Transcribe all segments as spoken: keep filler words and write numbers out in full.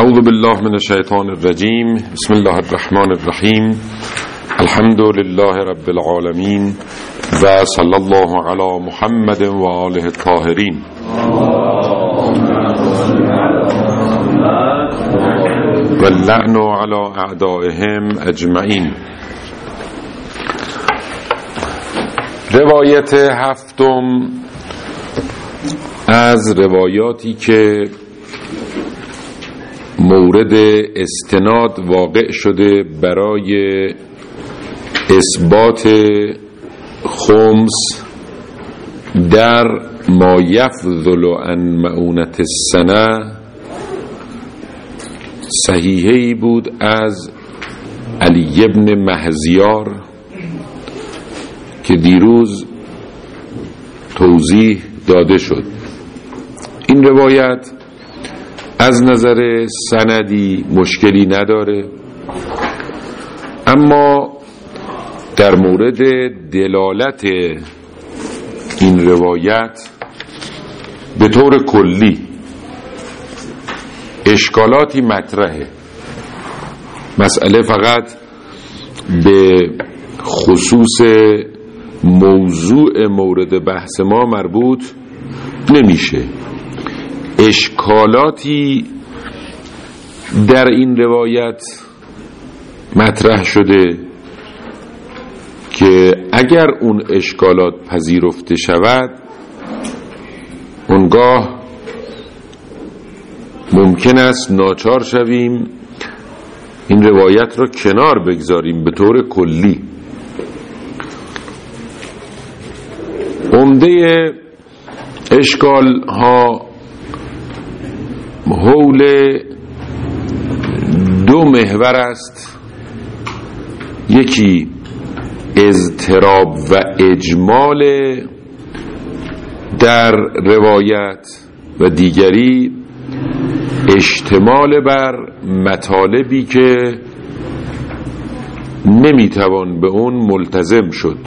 اعوذ بالله من الشیطان الرجیم. بسم الله الرحمن الرحیم. الحمد لله رب العالمین و صلی الله علی محمد و آله الطاهرین. و اللعن علی اعدائهم اجمعین. روایت هفتم از روایاتی که مورد استناد واقع شده برای اثبات خمس در ما یفضل عن مؤونة السنه صحیحی بود از علی بن مهزیار که دیروز توضیح داده شد. این روایت از نظر سندی مشکلی نداره، اما در مورد دلالت این روایت به طور کلی اشکالاتی مطرحه. مسئله فقط به خصوص موضوع مورد بحث ما مربوط نمیشه. اشکالاتی در این روایت مطرح شده که اگر اون اشکالات پذیرفته شود اونگاه ممکن است ناچار شویم این روایت را کنار بگذاریم به طور کلی. عمده اشکال ها حول دو محور است، یکی اضطراب و اجمال در روایت و دیگری اشتمال بر مطالبی که نمیتوان به اون ملتزم شد.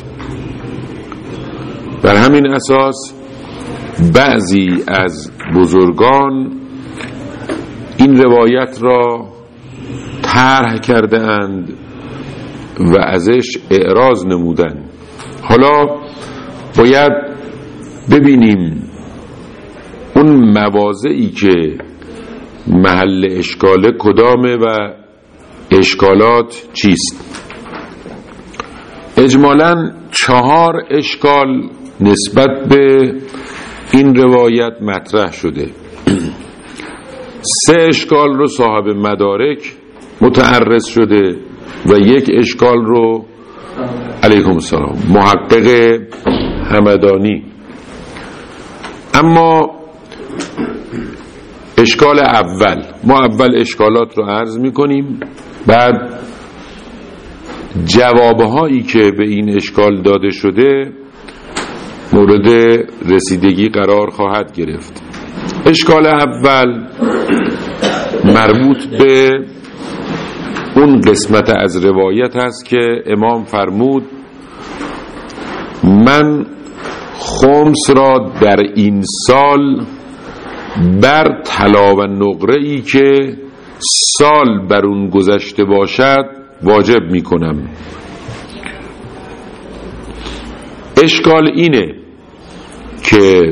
بر همین اساس بعضی از بزرگان این روایت را طرح کرده اند و ازش اعراض نمودند. حالا باید ببینیم اون مواضعی که محل اشکال کدامه و اشکالات چیست. اجمالاً چهار اشکال نسبت به این روایت مطرح شده. سه اشکال رو صاحب مدارک متعرض شده و یک اشکال رو علیکم السلام محقق همدانی. اما اشکال اول، ما اول اشکالات رو عرض میکنیم، بعد جوابهایی که به این اشکال داده شده مورد رسیدگی قرار خواهد گرفت. اشکال اول مربوط به اون قسمت از روایت است که امام فرمود من خمس را در این سال بر طلا و نقره‌ای که سال بر اون گذشته باشد واجب می کنم. اشکال اینه که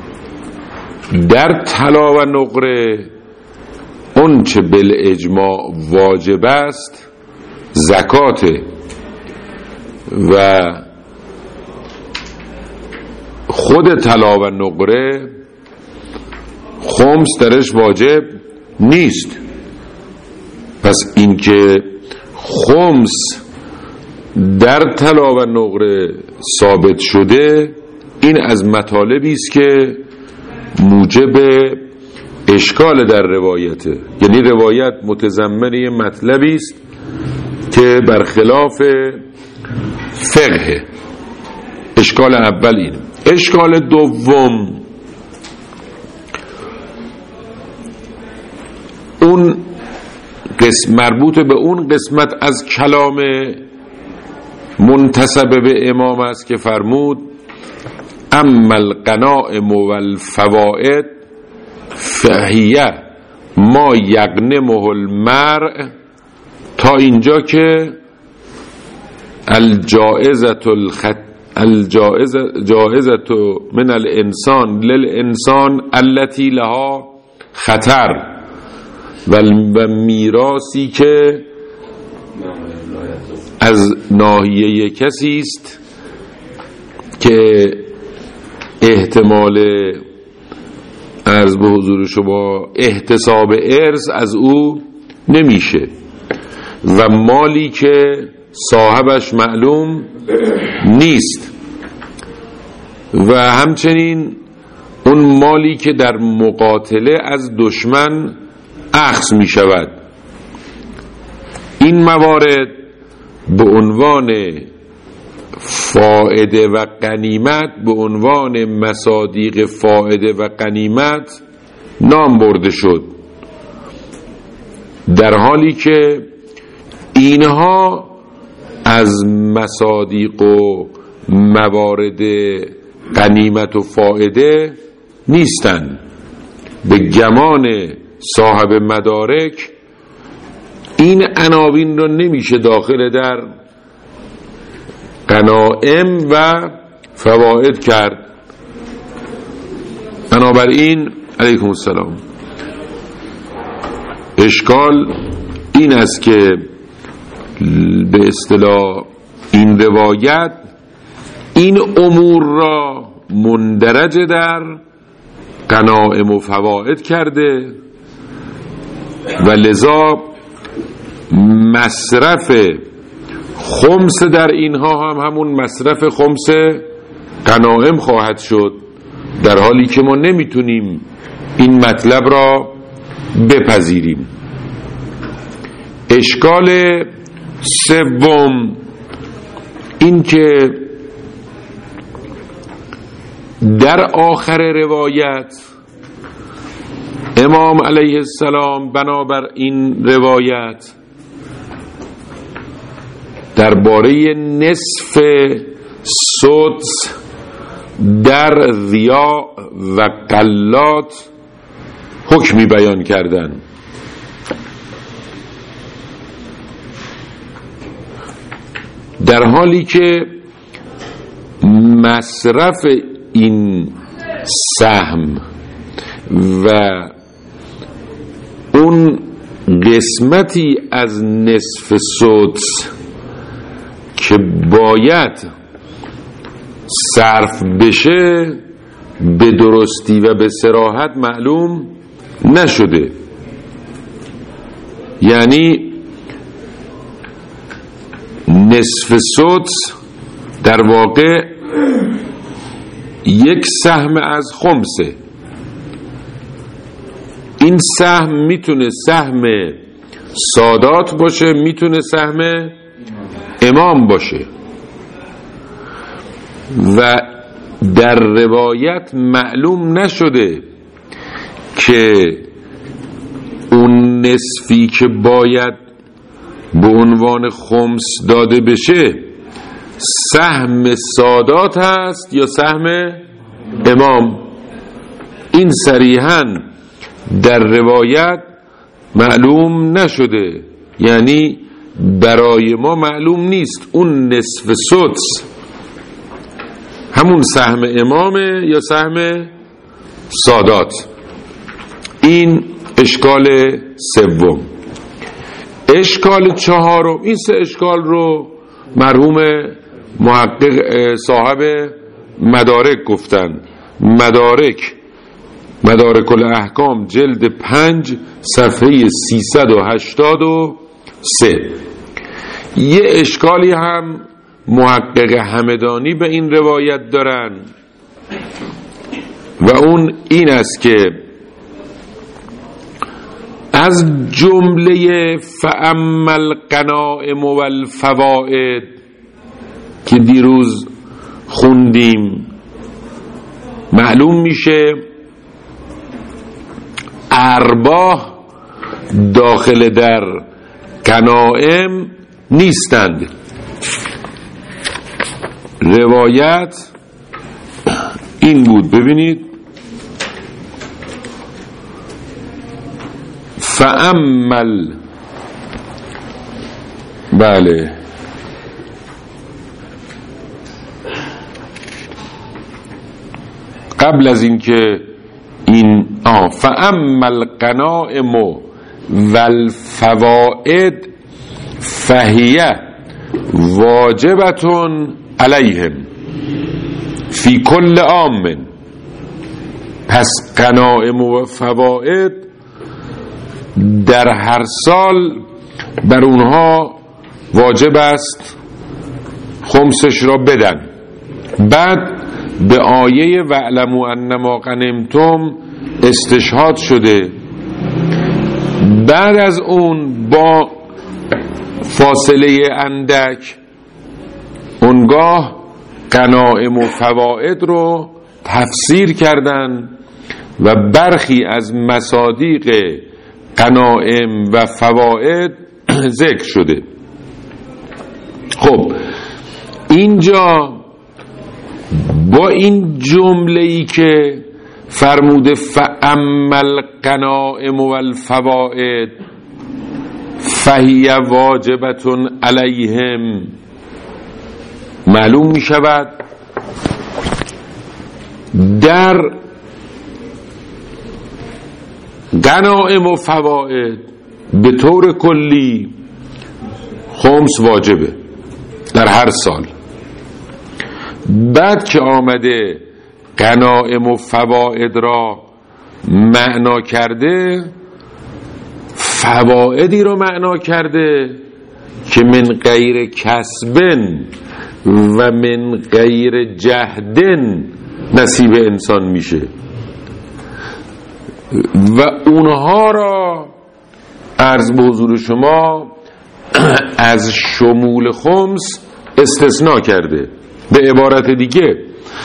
در طلا و نقره اون چه بالاجماع واجب است زکاته و خود طلا و نقره خمس درش واجب نیست. پس این که خمس در طلا و نقره ثابت شده این از مطالبی است که موجب اشکال در روایته، یعنی روایت متضمن یه مطلبی است که برخلاف فقه. اشکال اول این. اشکال دوم اون قسم مربوط به اون قسمت از کلام منتسب به امام است که فرمود اما الغنائم والفوائد فهیه ما یغنمه المرء، تا اینجا که الجائزة الخط الجائزة جائزة من الانسان للانسان التي لها خطر، و میراثی که از ناحیه کسی است که احتمال عرض به حضور شما احتساب ارث از او نمیشه، و مالی که صاحبش معلوم نیست، و همچنین اون مالی که در مقاتله از دشمن اخذ می شود. این موارد به عنوان فائده و غنیمت، به عنوان مصادیق فائده و غنیمت نام برده شد، در حالی که اینها از مصادیق و موارد غنیمت و فائده نیستند. به گمان صاحب مدارک این عناوین رو نمیشه داخل در غنائم و فواید کرد. بنابراین علیکم السلام، اشکال این است که به اصطلاح این روایت این امور را مندرج در غنائم و فواید کرده، و لذا مصرف خمس در اینها هم همون مصرف خمس غنائم خواهد شد، در حالی که ما نمیتونیم این مطلب را بپذیریم. اشکال سوم این که در آخر روایت امام علیه السلام بنابر این روایت درباره نصف سدس در ضیاع و غلات حکمی بیان کردن. در حالی که مصرف این سهم و اون قسمتی از نصف سدس که باید صرف بشه به درستی و به صراحت معلوم نشده. یعنی نصف سدس در واقع یک سهم از خمسه. این سهم میتونه سهم سادات باشه، میتونه سهم امام باشه، و در روایت معلوم نشده که اون نصفی که باید به عنوان خمس داده بشه سهم سادات هست یا سهم امام. این صریحاً در روایت معلوم نشده، یعنی برای ما معلوم نیست اون نصف سدس همون سهم امامه یا سهم سادات. این اشکال سوم. اشکال چهارم، این سه اشکال رو مرحوم محقق صاحب مدارک گفتن. مدارک مدارک الاحکام جلد پنج صفحه سیصد و هشتاد و سه. یه اشکالی هم محقق همدانی به این روایت دارن و اون این است که از جمله فاما الغنائم والفوائد که دیروز خوندیم معلوم میشه ارباح داخل در غنائم نیستند. روایت این بود، ببینید فامل بله قبل از اینکه این آه فامل غنائم والفوائد فهیه واجبتون علیهم فی کل عام. پس غنائم و فوائد در هر سال بر اونها واجب است خمسش را بدن. بعد به آیه واعلموا انما غنمتم استشهاد شده. بعد از اون با فاصله اندک اونگاه غنائم و فواید رو تفسیر کردن و برخی از مصادیق غنائم و فواید ذکر شده. خب اینجا با این جمله‌ای که فرموده فاما الغنائم والفوائد فهی واجبتون علیهم معلوم می شود در غنائم و فواید به طور کلی خمس واجبه در هر سال. بعد که آمده غنائم و فواید را معنا کرده فوائدی را معنا کرده که من غیر کسبن و من غیر جهدن نصیب انسان میشه و اونها را عرض به حضور شما از شمول خمس استثناء کرده. به عبارت دیگه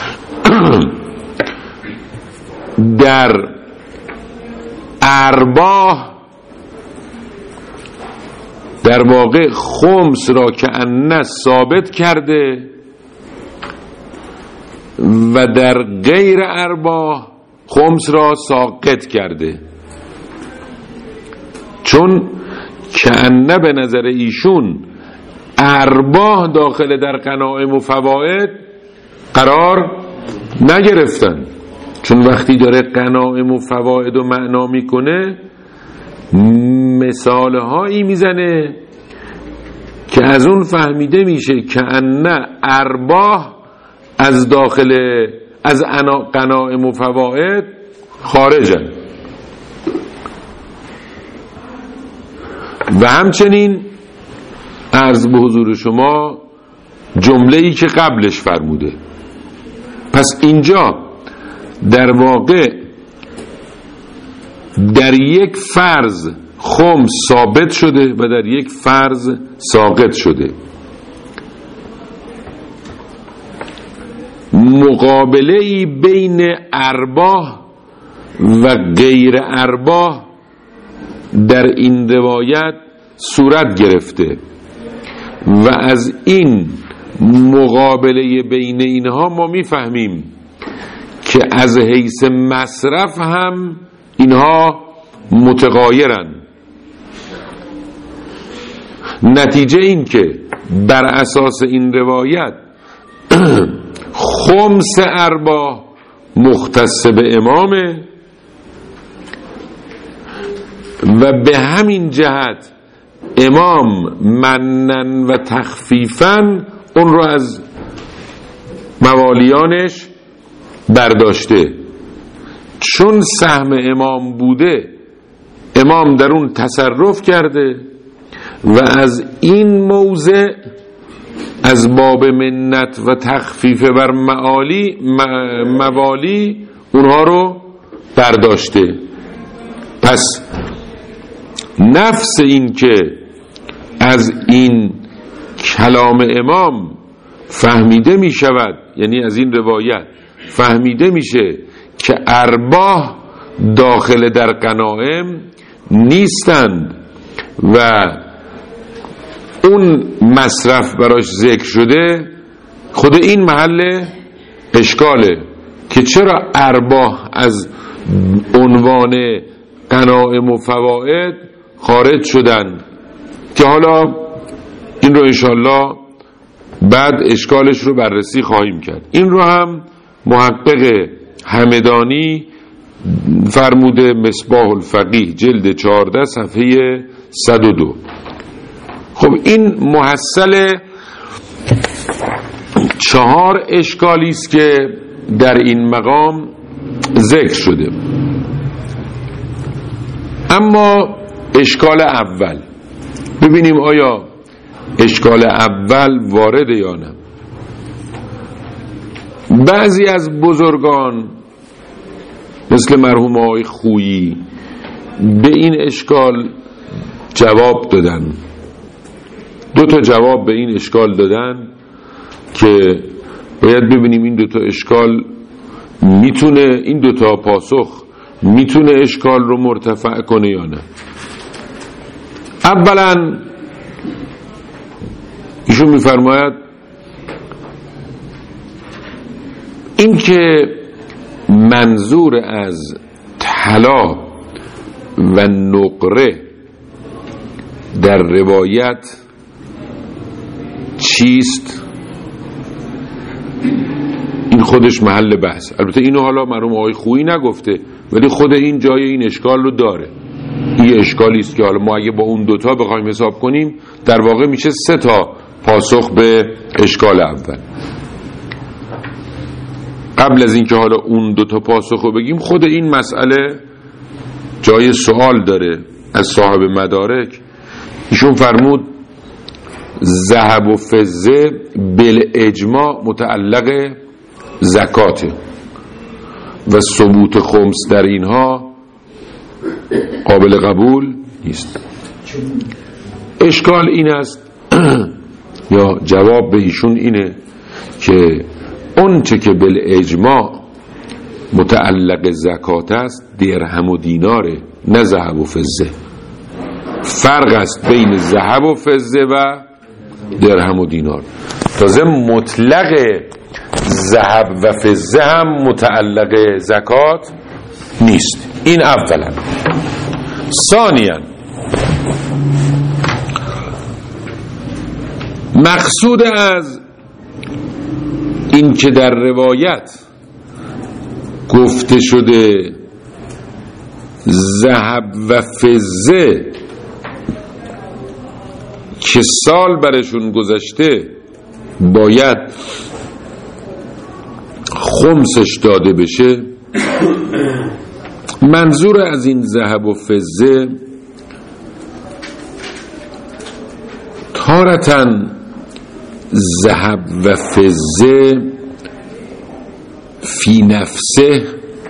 در ارباح در واقع خمس را که انه ثابت کرده و در غیر ارباح خمس را ساقط کرده، چون که انه به نظر ایشون ارباح داخل در غنائم و فواید قرار نگرفتن، چون وقتی داره غنائم و فواید رو معنا میکنه مثال هایی میزنه که از اون فهمیده میشه که انه ارباح از داخل از غنائم و فواید خارجن. و همچنین عرض به حضور شما جمله‌ای که قبلش فرموده. پس اینجا در واقع در یک فرض خمس ثابت شده و در یک فرض ساقط شده. مقابله‌ای بین ارباح و غیر ارباح در این روایت صورت گرفته و از این مقابله بین اینها ما میفهمیم که از حیث مصرف هم اینها متغایرن. نتیجه این که بر اساس این روایت خمس ارباح مختص به امامه و به همین جهت امام منن و تخفیفن اون رو از موالیانش برداشته، چون سهم امام بوده امام در اون تصرف کرده و از این موضع از باب منت و تخفیف بر معالی موالی اونها رو برداشته. پس نفس این که از این کلام امام فهمیده می شود، یعنی از این روایت فهمیده میشه که ارباح داخل در غنائم نیستند و اون مصرف براش ذکر شده، خود این محل اشکاله که چرا ارباح از عنوان غنایم و فواید خارج شدن که حالا این رو انشالله بعد اشکالش رو بررسی خواهیم کرد. این رو هم محقق همدانی فرموده مصباح الفقیه جلد چهارده صفحه صد و دو. خب این محصل چهار اشکالی است که در این مقام ذکر شده. اما اشکال اول ببینیم آیا اشکال اول وارد یا نه. بعضی از بزرگان مثل مرحوم آقای خویی به این اشکال جواب دادن. دو تا جواب به این اشکال دادن که باید ببینیم این دو تا اشکال میتونه، این دو تا پاسخ میتونه اشکال رو مرتفع کنه یا نه. اولا ایشون میفرماید این که منظور از طلا و نقره در روایت چیست، این خودش محل بحث. البته اینو حالا مرحوم آقای خویی نگفته، ولی خود این جای این اشکال رو داره. این اشکالی است که حالا ما اگه با اون دوتا بخوایم حساب کنیم در واقع میشه سه تا پاسخ به اشکال اول. قبل از اینکه حالا اون دوتا پاسخ رو بگیم، خود این مسئله جای سوال داره از صاحب مدارک. ایشون فرمود ذهب و فضه بالاجماع متعلق زکاته و ثبوت خمس در اینها قابل قبول نیست. اشکال این است یا جواب به ایشون اینه که اون چه که بالاجماع متعلق زکات است درهم و دیناره، نه ذهب و فضه. فرق است بین ذهب و فضه و درهم و دینار. تازه مطلق ذهب و فضه هم متعلق زکات نیست. این اولا. ثانیا مقصود از این که در روایت گفته شده ذهب و فضه که سال برشون گذشته باید خمسش داده بشه، منظور از این ذهب و فضه تارتن ذهب و فضه فی نفسه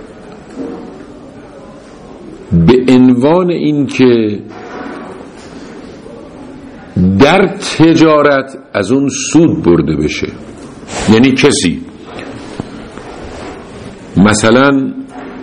به عنوان این که در تجارت از اون سود برده بشه. یعنی کسی مثلا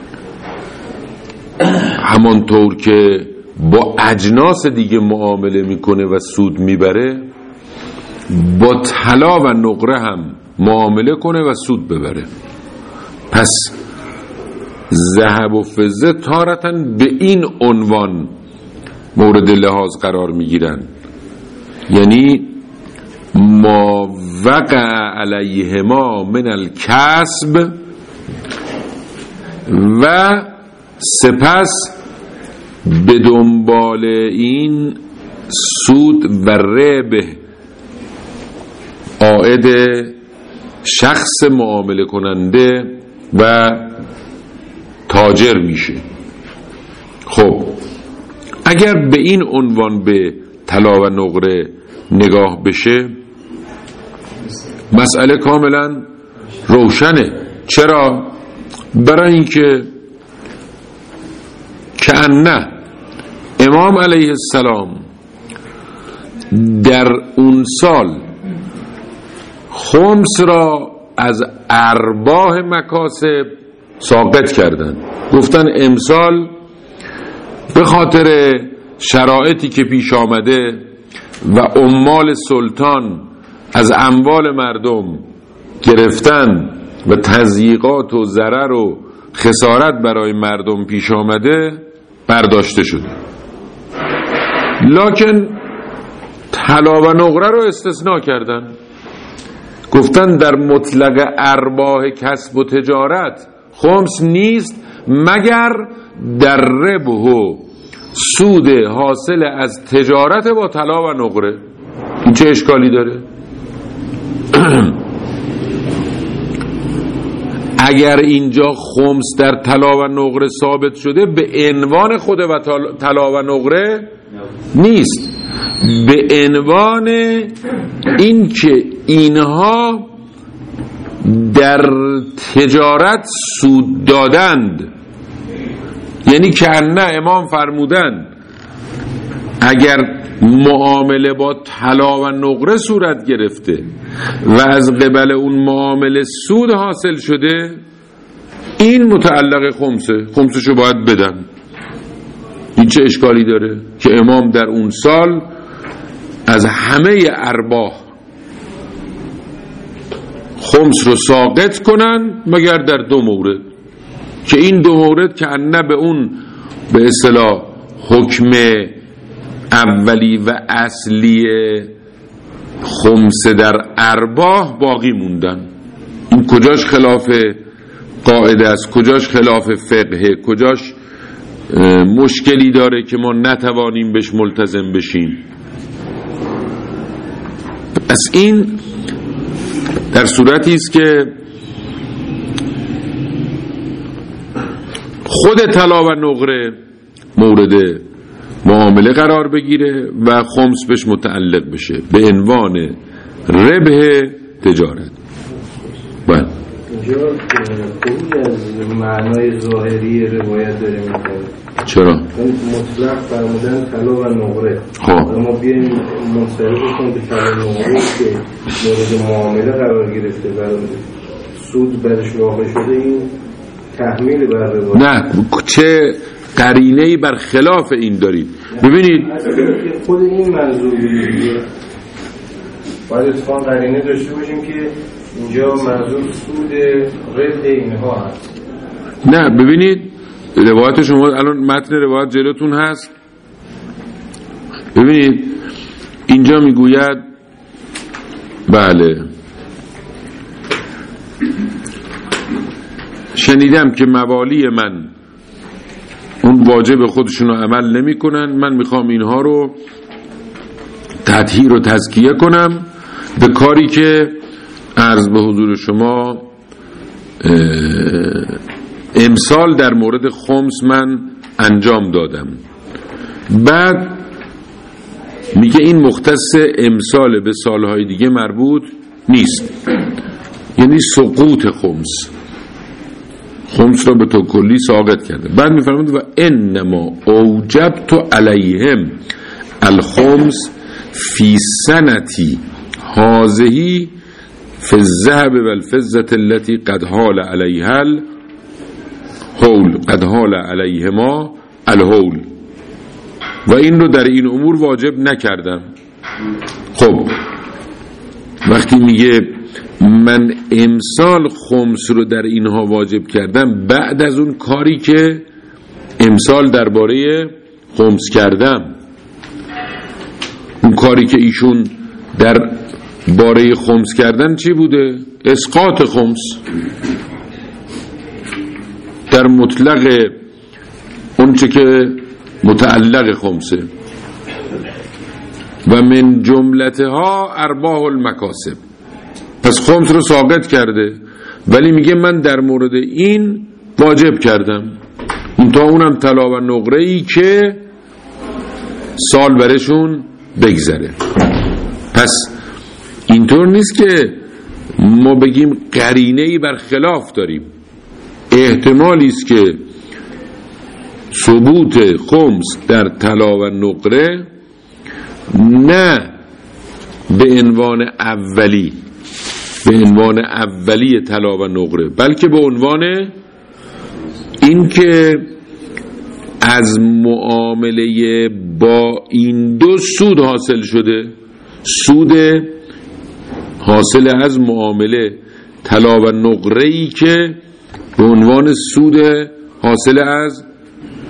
همانطور که با اجناس دیگه معامله میکنه و سود میبره، با طلا و نقره هم معامله کنه و سود ببره. پس ذهب و فضه تارتاً به این عنوان مورد لحاظ قرار میگیرن، یعنی ما وقع علیهما من الکسب و سپس به دنبال این سود و ربح عائد شخص معامله کننده و تاجر میشه. خب اگر به این عنوان به طلا و نقره نگاه بشه مسئله کاملا روشنه. چرا؟ برای اینکه کأنه امام علیه السلام در اون سال خمس را از ارباح مکاسب ساقط کردن. گفتن امسال به خاطر شرایطی که پیش آمده و عمال سلطان از اموال مردم گرفتن و تضییقات و ضرر و خسارت برای مردم پیش آمده، برداشته شده، لکن طلا و نقره رو استثناء کردن، گفتن در مطلق ارباح کسب و تجارت خمس نیست مگر در ربح و سود حاصل از تجارت با طلا و نقره. این چه اشکالی داره؟ اگر اینجا خمس در طلا و نقره ثابت شده، به عنوان خود و طلا و نقره نیست، به عنوان این که اینها در تجارت سود دادند. یعنی که نه امام فرمودند اگر معامله با طلا و نقره صورت گرفته و از قبل اون معامله سود حاصل شده، این متعلق خمسه، خمسشو باید بدن. این چه اشکالی داره که امام در اون سال از همه ارباح خمس رو ساقط کنن مگر در دو مورد، که این دو مورد که نه به اون به اصطلاح حکم اولی و اصلی خمس در ارباح باقی موندن. این کجاش خلاف قاعده است، کجاش خلاف فقه، کجاش مشکلی داره که ما نتوانیم بهش ملتزم بشیم. پس این در صورتی است که خود طلا و نقره مورد معامله قرار بگیره و خمس بهش متعلق بشه به عنوان ربح تجارت. بله اینجا خروج از معنای ظاهری روایت داره میکنه. چرا؟ مطلق فرمودن طلا و نقره. خب ما بیایم منصرف کنیم به طلا و نقره که مورد معامله قرار گرفته و سود برش واقع شده، این تحمیل بر روایت. نه، چه قرینه‌ای بر خلاف این دارید. ببینید خود این منظوری دیگه باید اتفاق قرینه داشته باشیم که اینجا منظور سود ربح اینها هست. نه ببینید روایت شما الان متن روایت جلوتون هست. ببینید اینجا میگوید بله شنیدم که موالی من اون واجب خودشون رو عمل نمی کنن، من میخوام اینها رو تطهیر و تزکیه کنم به کاری که عرض به حضور شما امسال در مورد خمس من انجام دادم. بعد میگه این مختص امسال، به سالهای دیگه مربوط نیست، یعنی سقوط خمس، خمس را به تو کلی ساقط کرده. بعد میفرمود و انما اوجبت علیهم الخمس فی سنتی هذه فی الذهب والفضة التي قد حال علیها الحول قد حال علیهما الحول، و این رو در این امور واجب نکردم. خب وقتی میگه من امسال خمس رو در اینها واجب کردم، بعد از اون کاری که امسال درباره خمس کردم، اون کاری که ایشون در باره خمس کردن چی بوده؟ اسقاط خمس در مطلق اون چه که متعلق خمسه. و من جملتها ارباح المکاسب، پس خمس رو ساقط کرده، ولی میگه من در مورد این واجب کردم، اون تا اونم طلا و نقره ای که سال برشون بگذره. پس اینطور نیست که ما بگیم قرینه ای بر خلاف داریم، احتمالی است که ثبوت خمس در طلا و نقره نه به عنوان اولی به عنوان اولی طلا و نقره، بلکه به عنوان این که از معامله با این دو سود حاصل شده، سود حاصل از معامله طلا و نقره‌ای که به عنوان سود حاصل از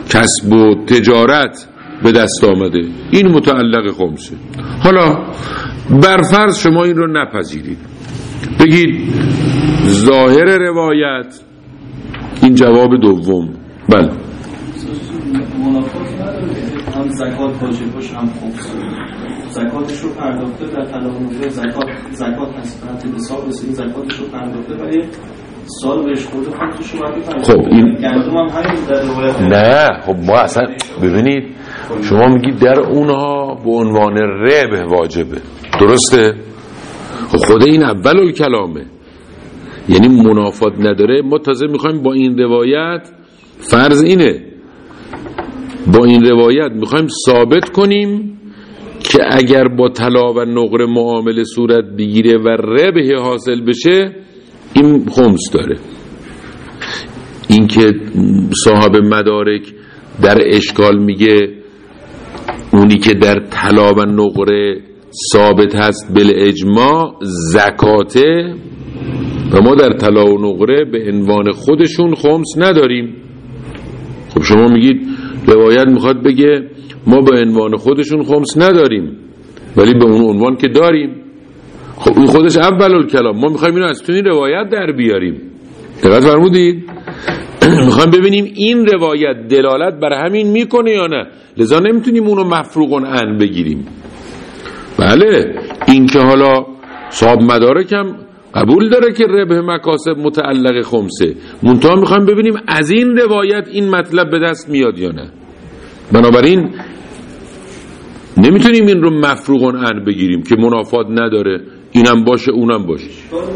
کسب و تجارت به دست آمده، این متعلق خمسه. حالا برفرض شما این رو نپذیرید، بگید ظاهر روایت این جواب دوم. بله منافات نداره، هم زکات واجب باشه هم خمس، زکاتش رو پرداخته در طلاق نقره، زکات زکات هست برای حساب رسید، زکاتش رو پرداخته برای سال بهش خورده خمسش رو باید. خب این گندم هم همین در روایت. نه خب ما اصلا ببینید شما میگید در اونها به عنوان ربح واجبه، درسته؟ خب خود این اول الکلامه، یعنی منافات نداره. ما تازه میخوایم با این روایت، فرض اینه با این روایت میخوایم ثابت کنیم که اگر با طلا و نقره معامله صورت بگیره و ربح حاصل بشه این خمس داره. این که صاحب مدارک در اشکال میگه اونی که در طلا و نقره ثابت هست بالاجماع زکاته و ما در طلا و نقره به عنوان خودشون خمس نداریم. خب شما میگید روایت میخواد بگه ما به عنوان خودشون خمس نداریم ولی به اون عنوان که داریم. خب این خودش اول الکلام، ما میخوایم اینو از تو این روایت در بیاریم. دقت فرمودید؟ میخوایم ببینیم این روایت دلالت بر همین میکنه یا نه، لذا نمیتونیم اونو مفروغ عن بگیریم. بله این که حالا صاحب مدارک هم قبول داره که ربح مکاسب متعلق خمسه، منتها میخوایم ببینیم از این روایت این مطلب به دست میاد یا نه. بنابراین نمیتونیم این رو مفروغ عن بگیریم که منافات نداره، اینم باشه اونم باشه.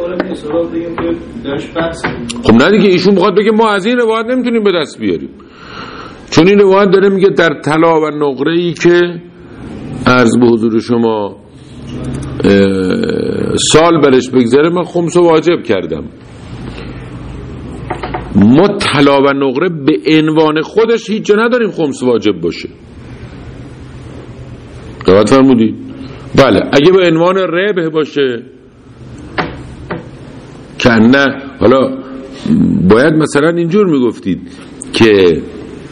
خب نه دیگه، ایشون میخواد بگه ما از این روایت نمیتونیم به دست بیاریم، چون این روایت داره میگه در طلا و نقره ای که عرض به حضور شما سال برش بگذره من خمس واجب کردم. ما طلا و نقره به عنوان خودش هیچ جا نداریم خمس واجب باشه. دقت فرمودید؟ بله اگه به عنوان ربح باشه که نه، حالا باید مثلا اینجور میگفتید که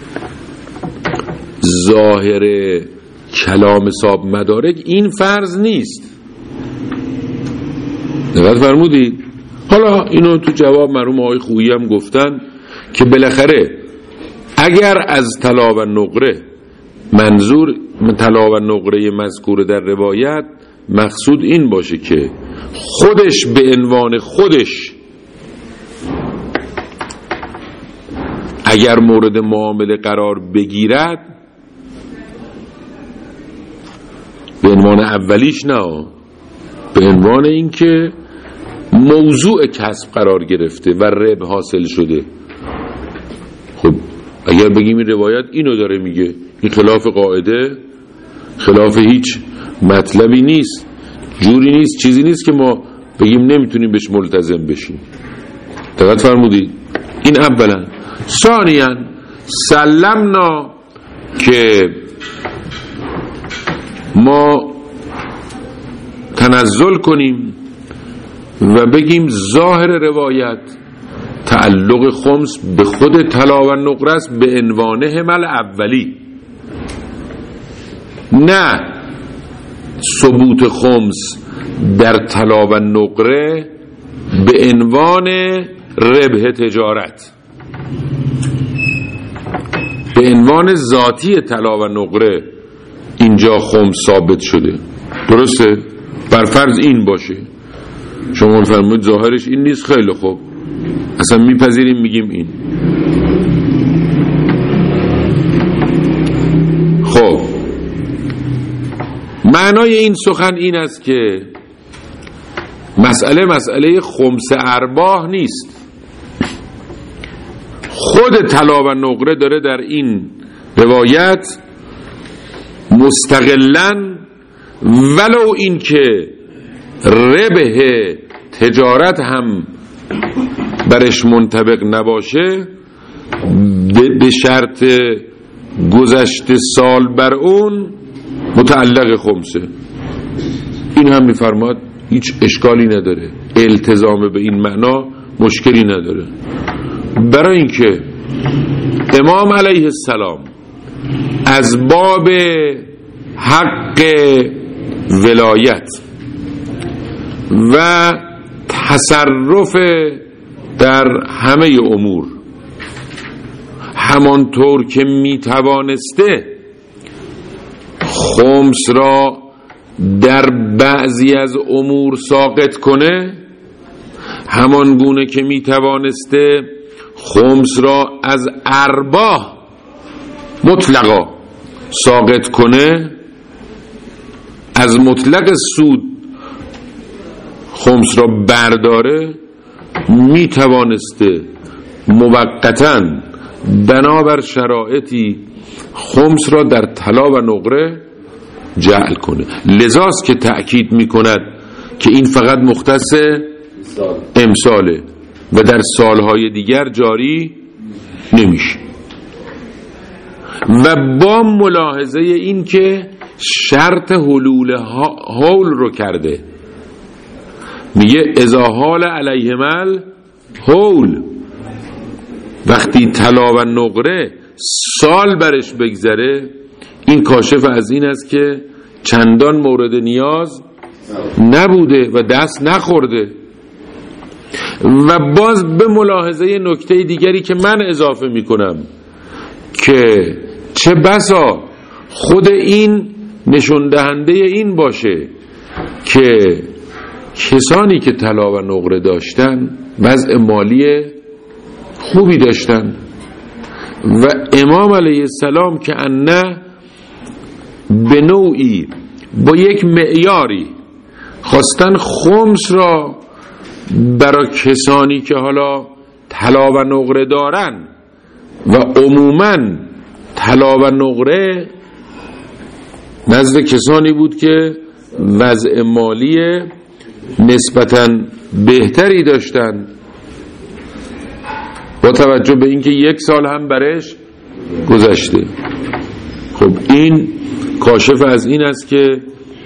ظاهر کلام صاحب مدارک این فرض نیست. دقت فرمودید؟ حالا اینو تو جواب مرحوم آقای خویی هم گفتن که بالاخره اگر از طلا و نقره منظور طلا و نقره مذکور در روایت مقصود این باشه که خودش به عنوان خودش اگر مورد معامله قرار بگیرد، به عنوان اولیش نه، به عنوان این که موضوع کسب قرار گرفته و ربح حاصل شده. خب اگر بگیم این روایت اینو داره میگه، این خلاف قاعده، خلاف هیچ مطلبی نیست، جوری نیست، چیزی نیست که ما بگیم نمیتونیم بهش ملتزم بشیم. دقت فرمودید؟ این اولا. ثانیاً سلمنا که ما تنزل کنیم و بگیم ظاهر روایت تعلق خمس به خود طلا و نقره است به عنوان همل اولی، نه ثبوت خمس در طلا و نقره به عنوان ربح تجارت، به عنوان ذاتی طلا و نقره اینجا خمس ثابت شده. درسته؟ بر فرض این باشه، شما فرمودید ظاهرش این نیست، خیلی خوب اصلا میپذیریم، میگیم این. خب معنای این سخن این است که مسئله مسئله خمس ارباح نیست. خود طلا و نقره داره در این روایت مستقلاً ولو این که ربح تجارت هم برش منطبق نباشه به شرط گذشت سال بر اون متعلق خمسه، این هم میفرماد هیچ اشکالی نداره، التزام به این معنا مشکلی نداره. برای اینکه امام علیه السلام از باب حق ولایت و تصرف در همه امور، همانطور که می توانسته خمس را در بعضی از امور ساقط کنه، همان گونه که می توانسته خمس را از ارباح مطلقا ساقط کنه، از مطلق سود خمس را برداره، می توانسته موقتاً بنابر شرایطی خمس را در طلا و نقره جعل کنه. لذاست که تأکید می کند که این فقط مختص امساله و در سالهای دیگر جاری نمیشه. و با ملاحظه این که شرط حلول حول رو کرده، میگه اذا حال علیهم الحول، وقتی طلا و نقره سال برش بگذره، این کاشف از این است که چندان مورد نیاز نبوده و دست نخورده. و باز به ملاحظه نکته دیگری که من اضافه میکنم که چه بسا خود این نشون دهنده این باشه که کسانی که طلا و نقره داشتن وضع مالی خوبی داشتن و امام علیه السلام که انه به نوعی با یک معیاری خواستن خمس را برای کسانی که حالا طلا و نقره دارن و عموماً طلا و نقره نزد کسانی بود که وضع مالی نسبتاً بهتری داشتن، با توجه به اینکه یک سال هم برش گذشته. خب این کاشف از این است که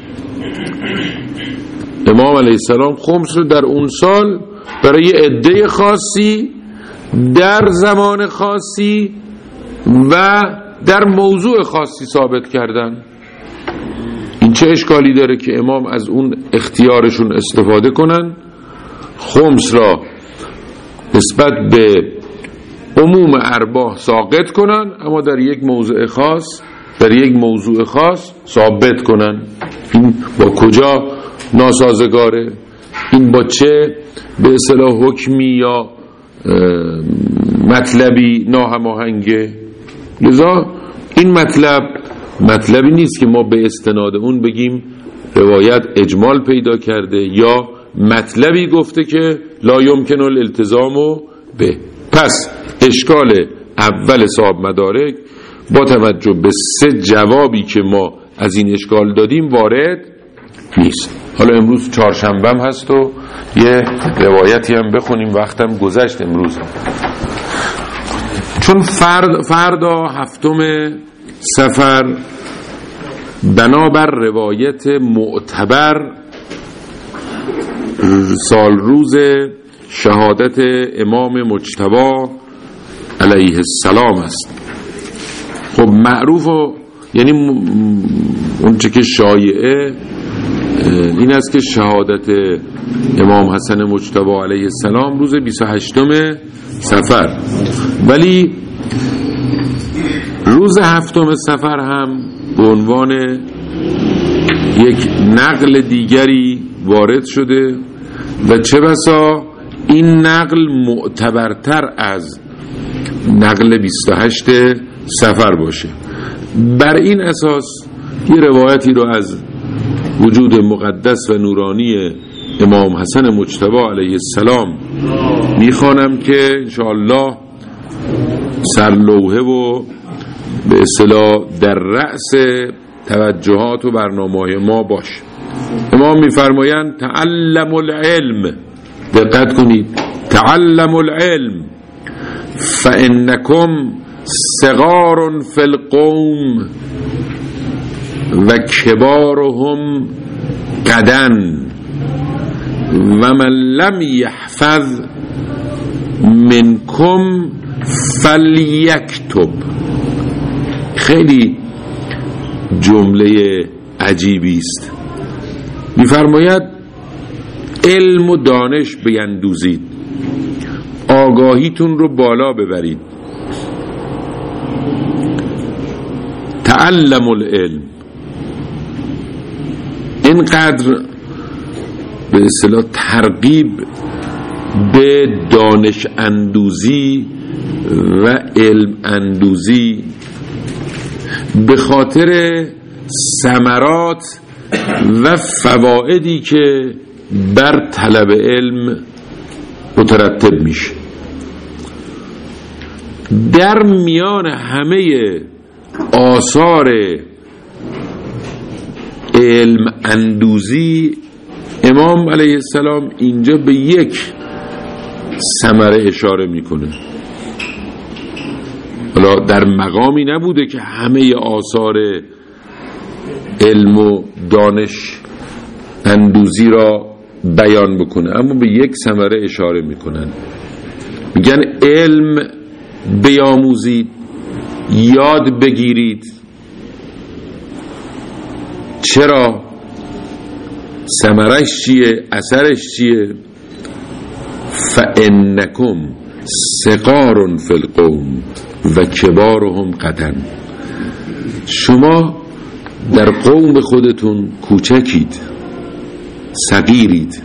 امام علیه السلام خمس رو در اون سال برای عده خاصی در زمان خاصی و در موضوع خاصی ثابت کردن. این چه اشکالی داره که امام از اون اختیارشون استفاده کنن، خمس را نسبت به عموم ارباح ساقط کنن، اما در یک موضوع خاص در یک موضوع خاص ثابت کنن. این با کجا ناسازگاره؟ این با چه به اصطلاح حکمی یا مطلبی ناهماهنگه؟ لذا این مطلب مطلبی نیست که ما به استناد اون بگیم روایت اجمال پیدا کرده یا مطلبی گفته که لا یمکن الالتزام به. پس اشکال اول صاحب مدارک با توجه به سه جوابی که ما از این اشکال دادیم وارد نیست. حالا امروز چهارشنبه هم هست و یه روایتی هم بخونیم، وقتم گذشت امروز، چون فرد فردا هفتم سفر بنابر روایت معتبر سال روز شهادت امام مجتبی علیه السلام است. خب معروف و یعنی اون چه که شایعه این است که شهادت امام حسن مجتبی علیه السلام روز بیست و هشتم سفر، ولی روز هفتم سفر هم به عنوان یک نقل دیگری وارد شده و چه بسا این نقل معتبرتر از نقل بیست و هشت سفر باشه. بر این اساس یه روایتی رو از وجود مقدس و نورانی امام حسن مجتبی علیه السلام میخوانم که انشاءالله سرلوحه و به اصطلاح در رأس توجهات و برنامه ما باش. امام میفرمایند تعلم العلم، دقت کنید، تعلم العلم فانکم صغار فی القوم و کبارهم غدن و من لم یحفظ منکم فلیکتب. خیلی جمله عجیبی است. می‌فرماید علم و دانش بیندوزید، آگاهیتون رو بالا ببرید. تعلم العلم، اینقدر به اصطلاح ترغیب به دانش اندوزی و علم اندوزی به خاطر ثمرات و فوائدی که بر طلب علم مترتب میشه. در میان همه آثار علم اندوزی امام علیه السلام اینجا به یک ثمره اشاره میکنه. حالا در مقامی نبوده که همه آثار علم و دانش اندوزی را بیان بکنه، اما به یک ثمره اشاره میکنن. میگن علم بیاموزید، یاد بگیرید. چرا؟ ثمرش چیه؟ اثرش چیه؟ فانکم صغار فی القوم و کبارهم قدن. شما در قوم خودتون کوچکید، صغیرید،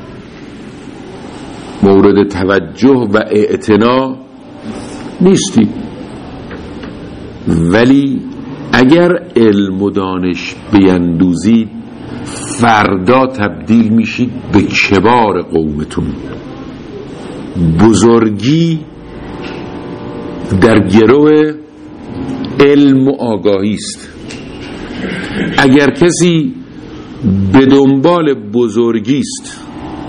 مورد توجه و اعتنا نیستید، ولی اگر علم و دانش بیندوزید فردا تبدیل میشید به کبار قومتون. بزرگی در گروه علم و آگاهی است. اگر کسی به دنبال بزرگی است،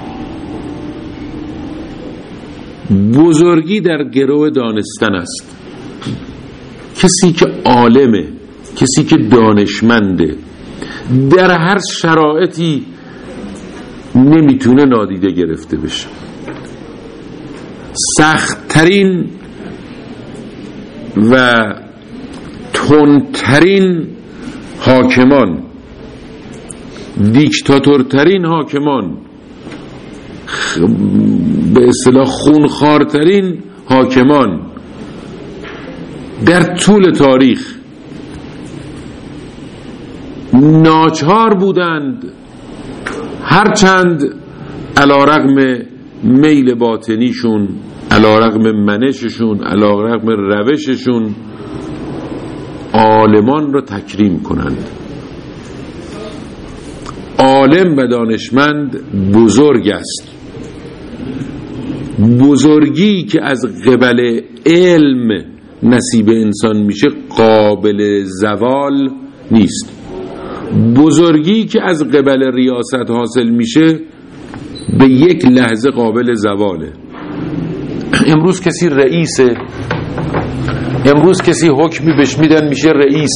بزرگی در گروه دانستن است. کسی که عالمه، کسی که دانشمنده، در هر شرایطی نمیتونه نادیده گرفته بشه. سخت‌ترین و تندترین حاکمان، دیکتاتورترین حاکمان، به اصطلاح خونخوارترین حاکمان در طول تاریخ ناچار بودند، هرچند علی‌رغم میل باطنیشون، علی‌رغم منششون، علی‌رغم روششون، عالمان را تکریم کنند. عالم و دانشمند بزرگ است. بزرگی که از قبل علم نصیب انسان میشه قابل زوال نیست. بزرگی که از قبل ریاست حاصل میشه به یک لحظه قابل زواله. امروز کسی رئیسه، امروز کسی حکمی بهش میدن میشه رئیس،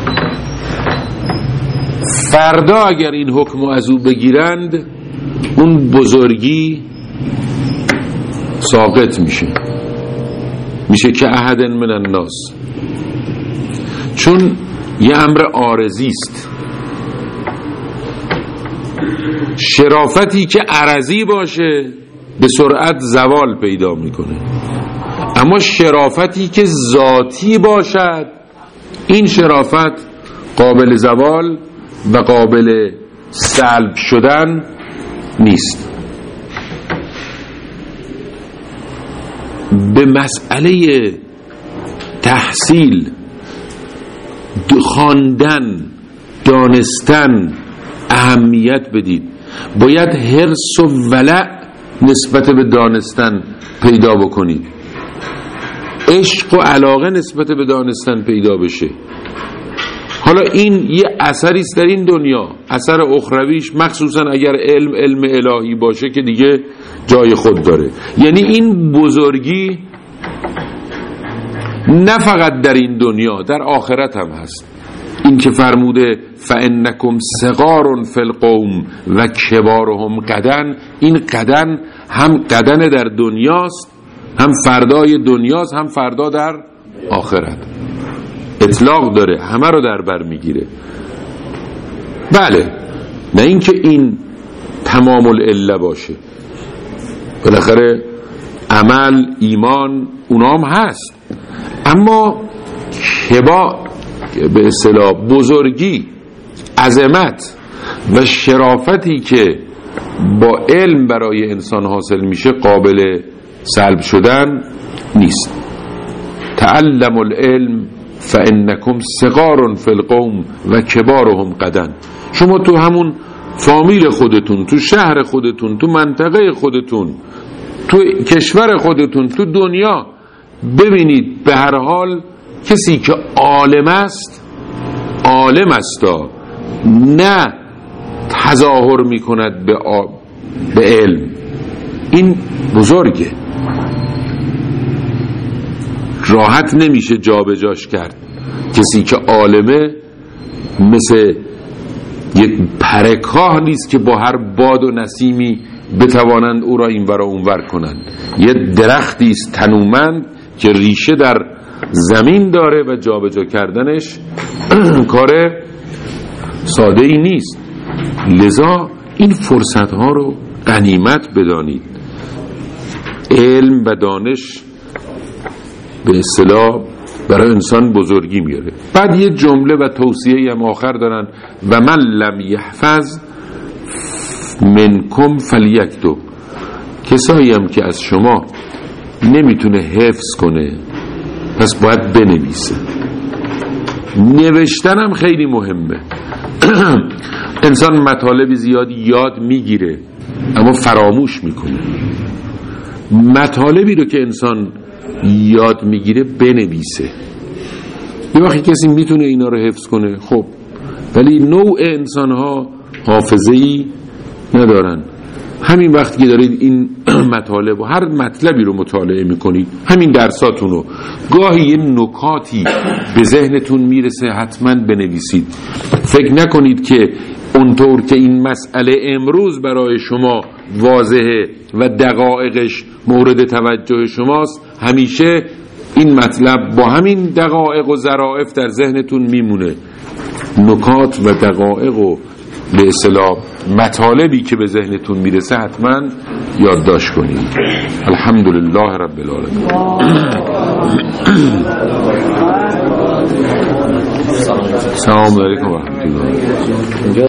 فردا اگر این حکم رو از او بگیرند اون بزرگی ساقط میشه، میشه که احد من الناس، چون یه امر عارضی است. شرافتی که عرضی باشه به سرعت زوال پیدا میکنه، اما شرافتی که ذاتی باشد این شرافت قابل زوال و قابل سلب شدن نیست. به مسئله تحصیل، خواندن، دانستن اهمیت بدید. باید حرص و ولع نسبت به دانستن پیدا بکنید، عشق و علاقه نسبت به دانستن پیدا بشه. حالا این یه اثری است در این دنیا، اثر اخرویش مخصوصا اگر علم علم الهی باشه که دیگه جای خود داره. یعنی این بزرگی نه فقط در این دنیا، در آخرت هم هست. این که فرموده فانکم صغار فی القوم و کبارهم قدن، این قدن هم قدن در دنیاست، هم فردای دنیاست، هم فردا در آخرت. اطلاق داره، همه رو در بر میگیره. بله، نه اینکه این تمام العله باشه، بالاخره عمل، ایمان اونام هست، اما کبار، به اصطلاح بزرگی، عظمت و شرافتی که با علم برای انسان حاصل میشه قابل سلب شدن نیست. تعلم العلم فانکم صغار فی القوم و کبارهم غدا. شما تو همون فامیل خودتون، تو شهر خودتون، تو منطقه خودتون، تو کشور خودتون، تو دنیا ببینید به هر حال کسی که عالم است، عالم است، نه تظاهر میکند به, آ... به علم، این بزرگه، راحت نمیشه جا به جاش کرد. کسی که عالمه مثل یک پرکاه نیست که با هر باد و نسیمی بتوانند او را اینور و اونور کنند. یه درختی است تنومند که ریشه در زمین داره و جا به جا کردنش کار ساده ای نیست. لذا این فرصت ها رو غنیمت بدانید. علم و دانش به اصطلاح برای انسان بزرگی میاره. بعد یه جمله و توصیه هم آخر دارن: و من لم یحفظ منکم فلیکتب. کسایی هم که از شما نمیتونه حفظ کنه پس باید بنویسه. نوشتن هم خیلی مهمه. انسان مطالب زیادی یاد میگیره اما فراموش میکنه. مطالبی رو که انسان یاد میگیره بنویسه. یه وقتی کسی میتونه اینا رو حفظ کنه خب، ولی نوع انسان ها حافظه‌ای ندارن. همین وقتی که دارید این مطالب و هر مطلبی رو مطالعه میکنید، همین درساتون رو، گاهی یه نکاتی به ذهنتون میرسه حتما بنویسید. فکر نکنید که اونطور که این مسئله امروز برای شما واضحه و دقایقش مورد توجه شماست، همیشه این مطلب با همین دقایق و ظرافت در ذهنتون میمونه. نکات و دقایق و به اصطلاح مطالبی که به ذهنتون میرسه حتما یادداشت کنید. الحمدلله رب العالمین. سلام علیکم و رحمت الله.